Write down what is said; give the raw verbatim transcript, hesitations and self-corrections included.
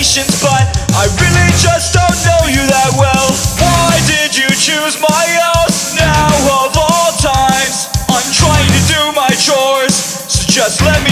questions, but I really just don't know you that well. Why did you choose my house now of all times? I'm trying to do my chores, so just let me